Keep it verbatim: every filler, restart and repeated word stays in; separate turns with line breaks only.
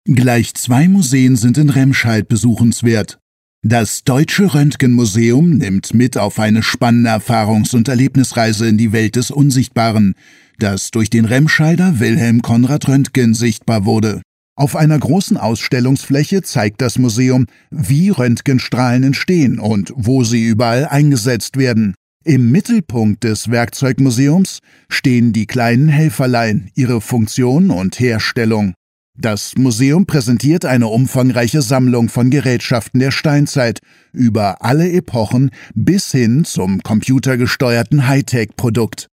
Gleich zwei Museen sind in Remscheid besuchenswert. Das Deutsche Röntgenmuseum nimmt mit auf eine spannende Erfahrungs- und Erlebnisreise in die Welt des Unsichtbaren, das durch den Remscheider Wilhelm Conrad Röntgen sichtbar wurde. Auf einer großen Ausstellungsfläche zeigt das Museum, wie Röntgenstrahlen entstehen und wo sie überall eingesetzt werden. Im Mittelpunkt des Werkzeugmuseums stehen die kleinen Helferlein, ihre Funktion und Herstellung. Das Museum präsentiert eine umfangreiche Sammlung von Gerätschaften der Steinzeit über alle Epochen bis hin zum computergesteuerten Hightech-Produkt.